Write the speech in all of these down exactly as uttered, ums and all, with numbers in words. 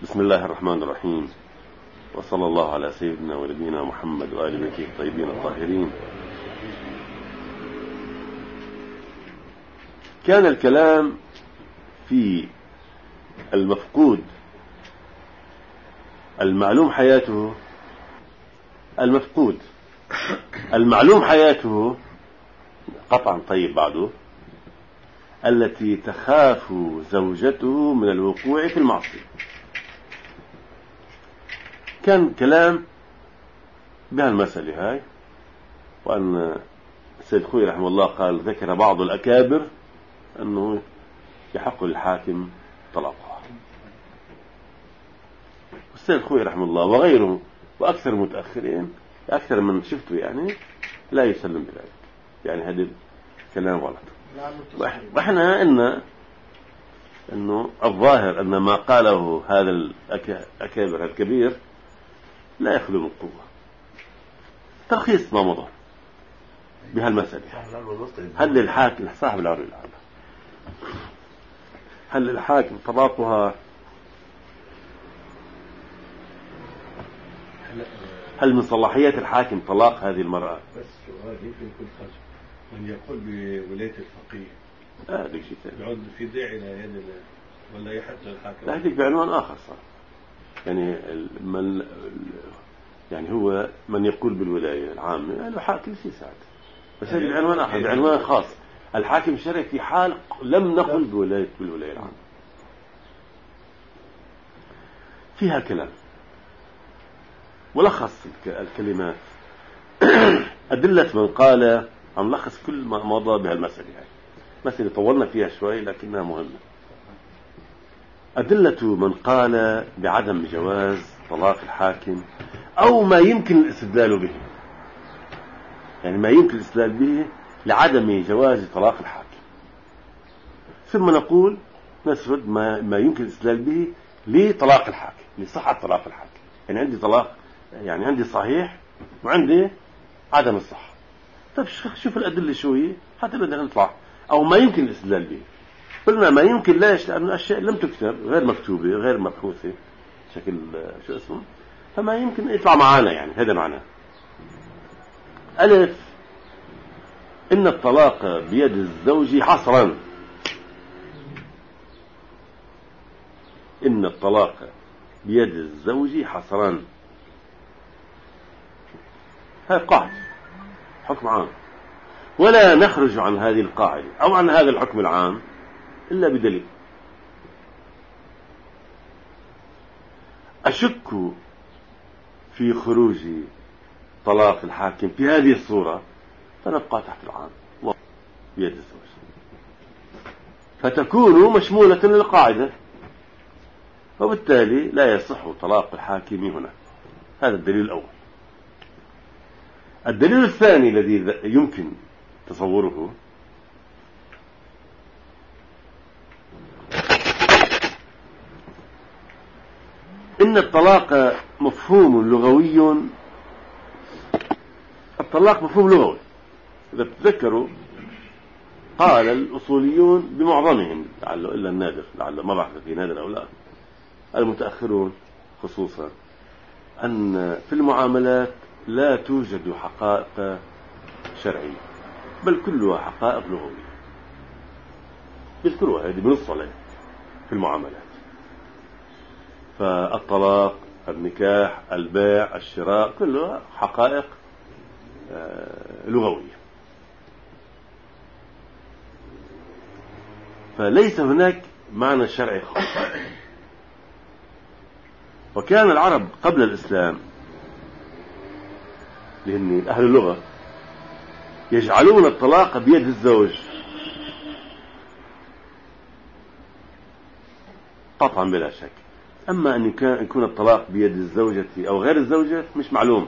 بسم الله الرحمن الرحيم، وصلى الله على سيدنا ونبينا محمد وآل بيته الطيبين الطاهرين. كان الكلام في المفقود المعلوم حياته المفقود المعلوم حياته قطعا طيب بعده التي تخاف زوجته من الوقوع في المعصية. كان كلام بهالمسألة هاي، وأن السيد خوي رحمه الله قال ذكر بعض الأكابر أنه يحق للحاكم طلاقها. السيد خوي رحمه الله وغيره وأكثر متأخرين أكثر من شفته يعني لا يسلم بذلك، يعني هذا كلام غلط. وإحنا إن إنه الظاهر أن ما قاله هذا الأكابر الكبير لا يخلو من قوة. تلخيص ما مضى بهالمسألة، هل للحاكم صاحب العرض العام هل للحاكم طلاقها؟ هل من صلاحيات الحاكم طلاق هذه المرأة؟ بس سؤال يمكن يكون خرج من يقول بولاية الفقيه اه هذيك شيء ثاني، يعود في داعي الى يد ولا يحق الحاكم؟ لا هذيك بعنوان آخر صار، يعني من يعني هو من يقول بالولاية العامة له حق كل شيء ساعد، بس هذه بعنوان آخر، بعنوان خاص. الحاكم الشرعي في حال لم نقل بولاية بالولاية العامة فيها كلام. ولخص الكلمات أدلة من قال، عم لخص كل ما مضى بهالمسألة هاي، مسألة طولنا فيها شوي لكنها مهمة. أدلة من قال بعدم جواز طلاق الحاكم أو ما يمكن الاستدلال به، يعني ما يمكن الاستدلال به لعدم جواز طلاق الحاكم، ثم نقول نسرد ما, ما يمكن الاستدلال به لطلاق الحاكم، لصحة طلاق الحاكم. يعني عندي طلاق، يعني عندي صحيح وعندي عدم الصحة. طيب شوف الأدلة شو هي حتى بدنا نطلع. أو ما يمكن الاستدلال به، قلنا ما يمكن ليش؟ لأن الأشياء لم تكتب، غير مكتوبة غير مبحوثة بشكل شو اسمه، فما يمكن يطلع معانا، يعني هذا معناه. ألف، إن الطلاق بيد الزوج حصرا. إن الطلاق بيد الزوج حصرا، هاي قاعدة حكم عام، ولا نخرج عن هذه القاعدة أو عن هذا الحكم العام إلا بدليل. أشك في خروج طلاق الحاكم في هذه الصورة فنبقى تحت العام بيد الزوج، فتكون مشمولة للقاعدة، وبالتالي لا يصح طلاق الحاكم هنا. هذا الدليل الأول. الدليل الثاني الذي يمكن تصوره، إن الطلاق مفهوم لغوي. الطلاق مفهوم لغوي، إذا تتذكروا قال الأصوليون بمعظمهم لعله إلا النادر، لعله ما بعرف في نادر أو لا، المتأخرون خصوصا، أن في المعاملات لا توجد حقائق شرعية بل كلها حقائق لغوية. يذكروها هذه بنص عليها في المعاملات. فالطلاق، النكاح، البيع، الشراء كلها حقائق لغوية، فليس هناك معنى شرعي خاص. وكان العرب قبل الإسلام لأن أهل اللغة يجعلون الطلاق بيد الزوج قطعا بلا شك. أما أن يكون الطلاق بيد الزوجة أو غير الزوجة مش معلوم،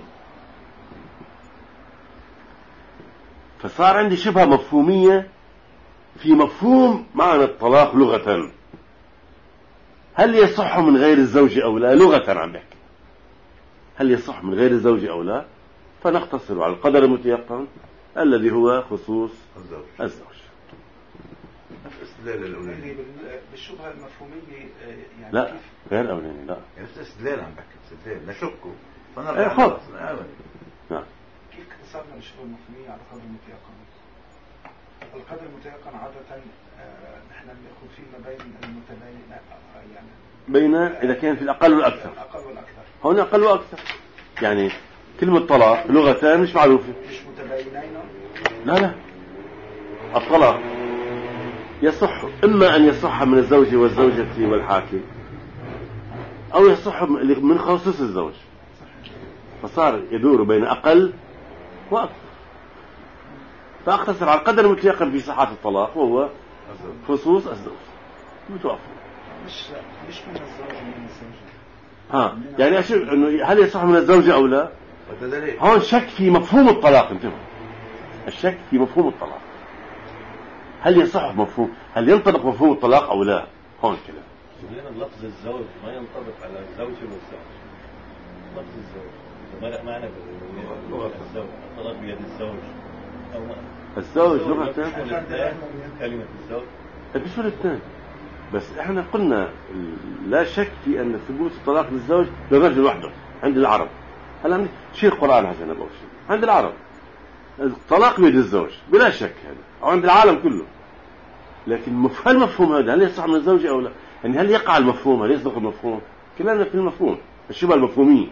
فصار عندي شبهة مفهومية في مفهوم معنى الطلاق لغة. هل يصح من غير الزوج أو لا؟ لغة عم بحكي، هل يصح من غير الزوج أو لا؟ فنقتصر على القدر المتيقن الذي هو خصوص الزوج. الاستدلال الاولاني بالشبهه المفهوميه يعني لا كيف؟ غير الاولاني لا يعني استدلال عم بحكي استدلال نشكه ايه فنرجع خلص للأصل. نعم. كيف اكتسبنا بالشبهه المفهوميه على قدر المتيقن؟ القدر المتيقن عاده آه، نحن بناخذ فيه ما بين المتباين آه، يعني بين اذا كان في الاقل والاكثر، الاقل والاكثر هون اقل واكثر. يعني كلمه طلاق لغتان مش معروفه، مش متباينين. لا لا الطلاق يصح اما ان يصح من الزوج والزوجه والحاكم، او يصح من خصوص الزوج، فصار يدور بين اقل واكثر. فاقتصر على القدر المتيقن في صحه الطلاق وهو خصوص الزوج متوفر. مش مش من الزوج من الزوجة. ها يعني اشوف انه هل يصح من الزوجه او لا؟ والدليل هون شك في مفهوم الطلاق. انتبه، الشك في مفهوم الطلاق، هل يصح مفهوم، هل ينطبق مفهوم الطلاق او لا؟ هون كده هنا لفظ الزوج ما ينطبق على الزوج والزوج. لفظ الزوج ما معنى لغة الزوج الطلاق بيد الزوج أو الزوج لغة كلمة الزوج مش الاثنين، بس احنا قلنا لا شك في ان ثبوت الطلاق للزوج للرجل وحده عند العرب. هلا شيء القرآن عشان ابغى شيء عند العرب الطلاق بيد الزوج بلا شك هذا، او عند العالم كله. لكن هل المفهوم هذا هل يصح من الزوجة او لا؟ يعني هل يقع المفهوم، هل يصدق المفهوم؟ كلامنا في المفهوم، الشبهة المفهومية.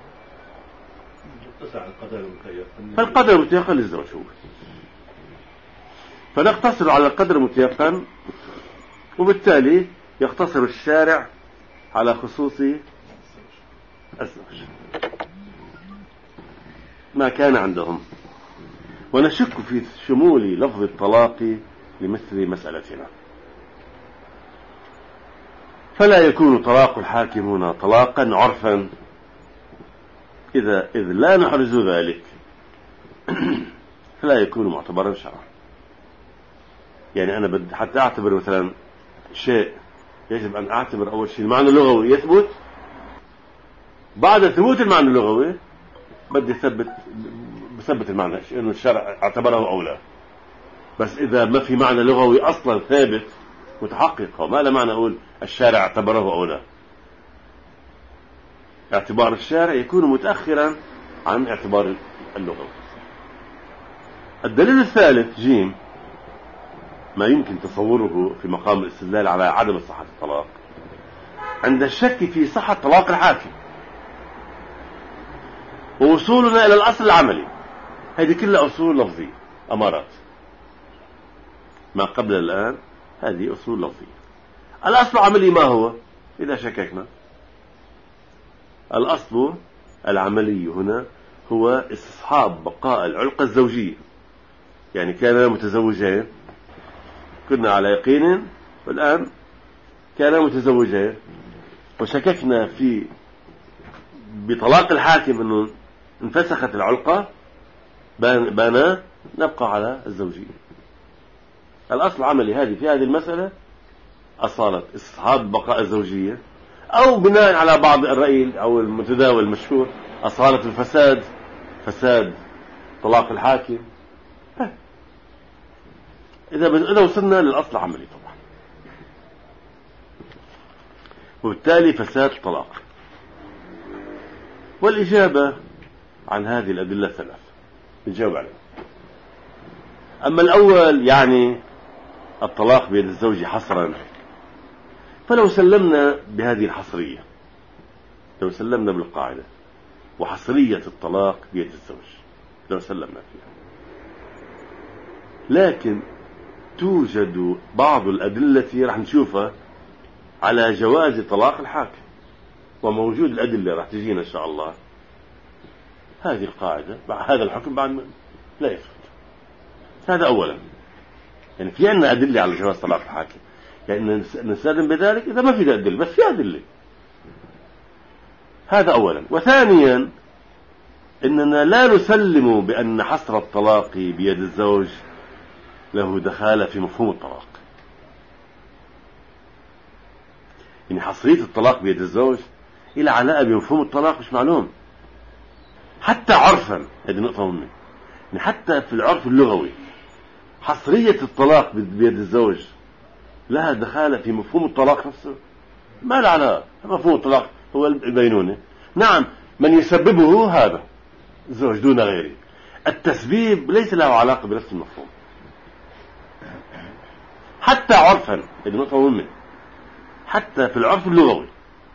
تسع القدر المتيقن، فالقدر المتيقن للزوج هو، فنقتصر على القدر المتيقن، وبالتالي يقتصر الشارع على خصوص الزوج ما كان عندهم. ونشك في شمول لفظ الطلاق لمثل مسألتنا، فلا يكون طلاق الحاكم هنا طلاقا عرفا إذا إذ لا نحرز ذلك فلا يكون معتبرا شرعا. يعني أنا بدي حتى أعتبر مثلا شيء يجب أن أعتبر أول شيء المعنى اللغوي يثبت، بعد ثبوت المعنى اللغوي بدي ثبت بثبت المعنى إنه الشرع اعتبره أو لا. بس إذا ما في معنى لغوي أصلا ثابت متحقق، وما له معنى أقول الشارع اعتبره أو لا. اعتبار الشارع يكون متأخرا عن اعتبار اللغوي. الدليل الثالث جيم ما يمكن تصوره في مقام الاستدلال على عدم صحة الطلاق عند الشك في صحة طلاق الحاكم، ووصولنا إلى الأصل العملي. هذه كلها أصول لفظية، أمارات ما قبل الآن هذه أصول لفظية. الأصل العملي ما هو؟ إذا شككنا الأصل العملي هنا هو استصحاب بقاء العلاقة الزوجية. يعني كانا متزوجين، كنا على يقين، والآن كانا متزوجين وشككنا في بطلاق الحاكم أنه انفسخت العلاقة، بانا نبقى على الزوجية. الأصل العملي هذه في هذه المسألة أصالة استصحاب بقاء الزوجية، أو بناء على بعض الرأي أو المتداول المشهور أصالة الفساد، فساد طلاق الحاكم. إذا إذا وصلنا للأصل العملي طبعا، وبالتالي فساد طلاق. والإجابة عن هذه الأدلة ثلاث نجاوب عليها. أما الأول يعني الطلاق بيد الزوج حصرا، فلو سلمنا بهذه الحصرية، لو سلمنا بالقاعدة وحصرية الطلاق بيد الزوج، لو سلمنا فيها، لكن توجد بعض الأدلة راح نشوفها على جواز طلاق الحاكم، وموجود الأدلة راح تجينا إن شاء الله. هذه القاعدة هذا الحكم بعد لا يثبت. هذا أولا، يعني في عندنا أدلة على جواز طلاق الحاكم، يعني نستخدم بذلك إذا ما في أدلة، بس في أدلة. هذا أولا. وثانيا إننا لا نسلم بأن حصر الطلاق بيد الزوج له دخالة في مفهوم الطلاق. يعني حصرية الطلاق بيد الزوج إلى علاقة بمفهوم الطلاق مش معلوم حتى عرفا. هذه نقطة مهمة، يعني حتى في العرف اللغوي حصرية الطلاق بيد الزوج لها دخالة في مفهوم الطلاق نفسه؟ ما لا علاقة. مفهوم الطلاق هو البينونة. نعم من يسببه هذا الزوج دون غيره. التسبيب ليس له علاقة بنفس المفهوم حتى عرفا. هذه نقطة مهمة. حتى في العرف اللغوي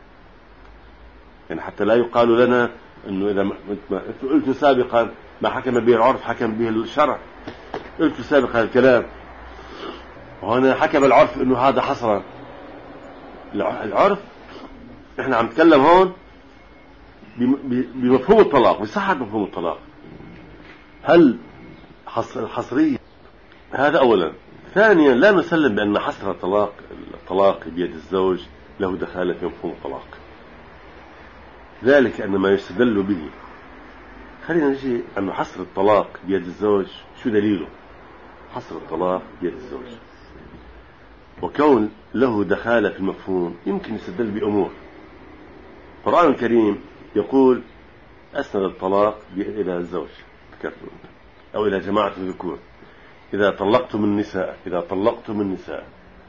يعني حتى لا يقال لنا انه اذا ما قلت سابقا ما حكم به العرف حكم به الشرع. قلت سابقا الكلام وهنا حكم العرف انه هذا حصرا. العرف احنا عم نتكلم هون بمفهوم الطلاق، بصحة مفهوم الطلاق. هل الحصرية هذا اولا. ثانيا لا نسلم بان حصر الطلاق الطلاق بيد الزوج له دخالة في مفهوم الطلاق، ذلك ان ما يستدل به. خلينا نجي أن حصر الطلاق بيد الزوج شو دليله؟ حصر الطلاق بيد الزوج وكون له دخالة في المفهوم يمكن يستدل بأمور. القرآن الكريم يقول أسند الطلاق إلى الزوج أو إلى جماعة الذكور إذا طلقتم النساء إذا طلقتم النساء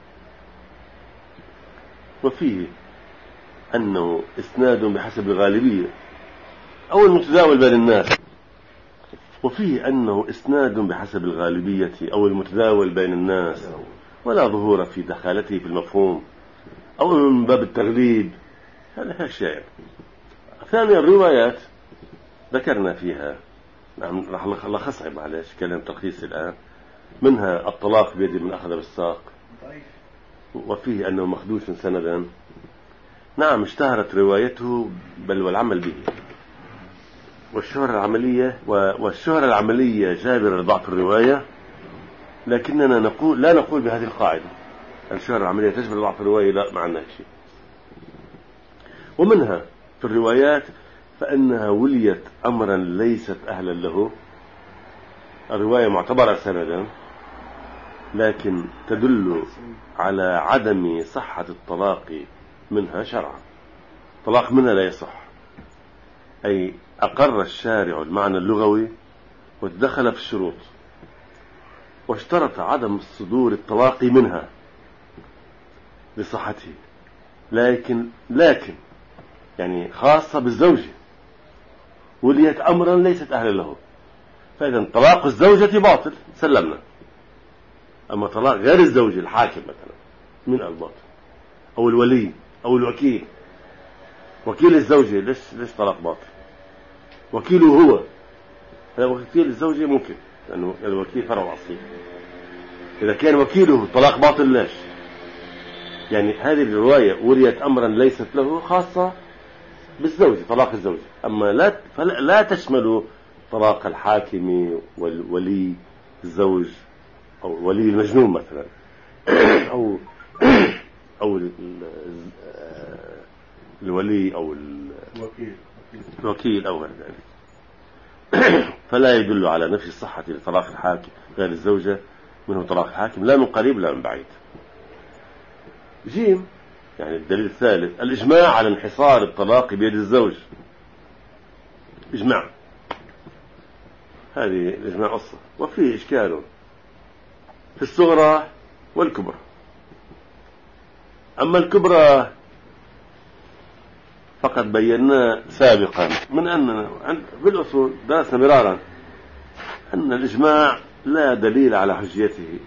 وفيه أنه إسناد بحسب الغالبية أو المتداول بين الناس، وفيه أنه إسناد بحسب الغالبية أو المتداول بين الناس ولا ظهور في دخالته في المفهوم أو من باب التغليب. هذا شيء. ثانيا الروايات ذكرنا فيها، نعم راح نلخصها معلش كلام تلخيص الآن. منها الطلاق بيد من أخذ بالساق وفيه أنه مخدوش سندا. نعم اشتهرت روايته بل والعمل به، والشهرة العملية والشهرة العملية جابرة لضعف الرواية، لكننا نقول لا نقول بهذه القاعدة الشهرة العملية تجبر ضعف الرواية، لا معنى شيء. ومنها في الروايات فإنها وليت أمرا ليست أهلا له. الرواية معتبرة سندا لكن تدل على عدم صحة الطلاق منها شرعا. الطلاق منها لا يصح، أي أقر الشارع المعنى اللغوي وتدخل في الشروط واشترط عدم صدور الطلاق منها لصحته، لكن لكن يعني خاصة بالزوجة وليت أمرا ليست أهلا له، فإذا طلاق الزوجة باطل سلمنا. أما طلاق غير الزوجة الحاكم مثلا من الباطل أو الولي أو الوكيل. وكيل الزوجة ليش ليش طلاق باطل؟ وكيله هو هذا وكيل الزوجة ممكن لأنه الوكيل فرع أصلي. إذا كان وكيله طلاق باطل ليش؟ يعني هذه الرواية وليت أمرا ليست له خاصة بالزوجة طلاق الزوجة، أما لا لا تشمل طلاق الحاكم والولي الزوج أو ولي المجنون مثلا أو أو الولي أو الوكيل أو غير ذلك. فلا يدل على نفي الصحة لطلاق الحاكم غير الزوجة منه طلاق الحاكم لا من قريب لا من بعيد. جيم يعني الدليل الثالث الإجماع على انحصار الطلاق بيد الزوج. إجماع هذه الإجماع قصة وفيه إشكال في الصغرى والكبرى. أما الكبرى فقد بينا سابقا من أننا بالأصول درسنا مرارا أن الإجماع لا دليل على حجيته،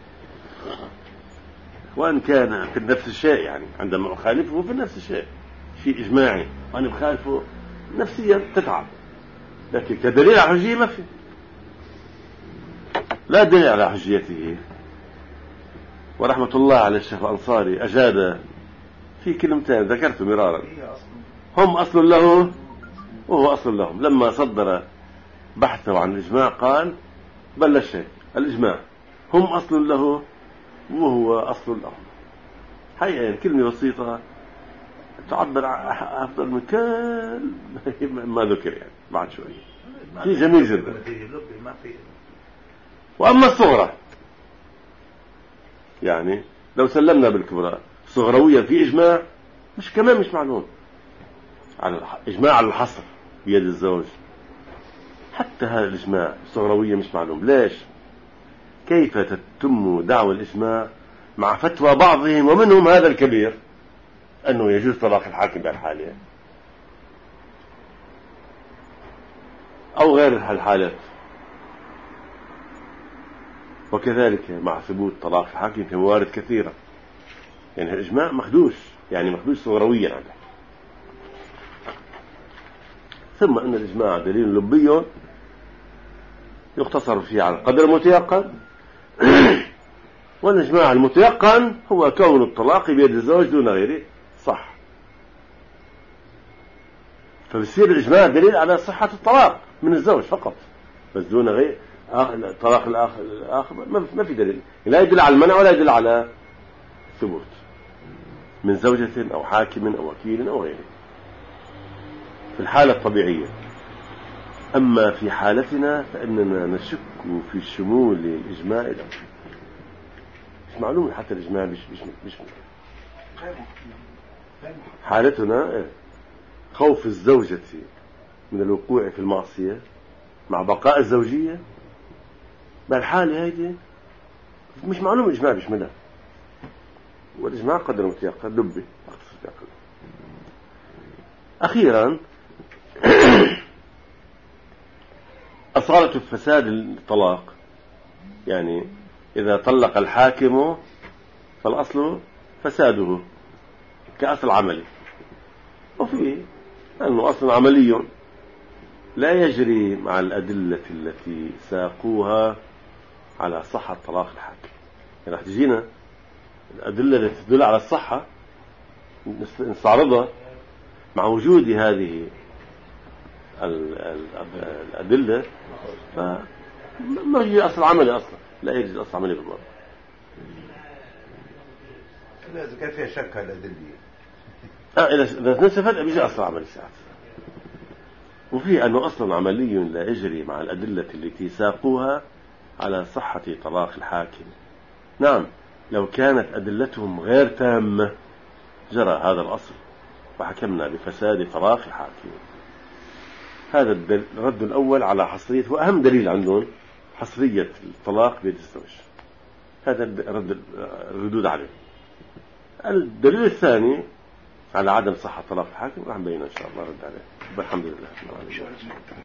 وأن كان في نفس الشيء يعني عندما أخالفه في نفس الشيء شيء إجماعي وأنا بخالفه نفسيا تتعب، لكن كدليل على حجية ما في، لا دليل على حجيته. ورحمة الله على الشيخ الأنصاري أجاد في كلمتين ذكرت مرارا، هم أصل له وهو أصل لهم. لما صدر بحثه عن الإجماع قال بل الشيء الإجماع هم أصل له وهو أصل لهم. حقيقة يعني كلمة بسيطة تعبر أفضل من كل ما ذكر يعني بعد شوي في جميل جدا. وأما الصغرى يعني لو سلمنا بالكبرى صغروية في إجماع مش كمان مش معلوم على إجماع على الحصر بيد الزوج، حتى هذا الإجماع صغروية مش معلوم. ليش؟ كيف تتم دعوى الإجماع مع فتوى بعضهم ومنهم هذا الكبير أنه يجوز طلاق الحاكم بهالحالة أو غير الحالات، وكذلك مع ثبوت طلاق الحاكم في موارد كثيرة. يعني الإجماع مخدوش، يعني مخدوش صغرويا عنه. ثم أن الإجماع دليل لبي يقتصر فيه على القدر المتيقن، والإجماع المتيقن هو كون الطلاق بيد الزوج دون غيره صح. فبصير الإجماع دليل على صحة الطلاق من الزوج فقط، بس دون غير طلاق الآخر, الآخر ما في دليل، لا يدل على المنع ولا يدل على ثبوت من زوجة أو حاكم أو وكيل أو غيره في الحالة الطبيعية. أما في حالتنا فإننا نشك في شمول الإجماع له. مش معلوم حتى الإجماع مش مش مش حالتنا خوف الزوجة من الوقوع في المعصية مع بقاء الزوجية بالحالة هذه مش معلوم الإجماع بيشملها، والإجماع قدر متيقن لبي. أخيرا أصالة فساد الطلاق، يعني إذا طلق الحاكم فالأصل فساده كأصل عملي، وفيه أنه أصل عملي لا يجري مع الأدلة التي ساقوها على صحة طلاق الحاكم. يعني راح تجينا الأدلة التي تدل على الصحة نستعرضها مع وجود هذه الأدلة، فما يجي أصل عملي أصلا، لا يجي أصل عملي بالضبط. إذا كان فيها شك الأدلة آه إذا نسفت بيجي أصل عملي ساعات، وفي أنه أصلا عملي لا يجري مع الأدلة التي ساقوها على صحة طلاق الحاكم. نعم لو كانت أدلتهم غير تامة جرى هذا الأصل وحكمنا بفساد طلاق الحاكم. هذا الرد الأول على حصرية، وأهم دليل عندهم حصرية الطلاق بيد الزوج. هذا رد الردود عليه. الدليل الثاني على عدم صحة طلاق الحاكم راح نبينه إن شاء الله رد عليه. والحمد لله.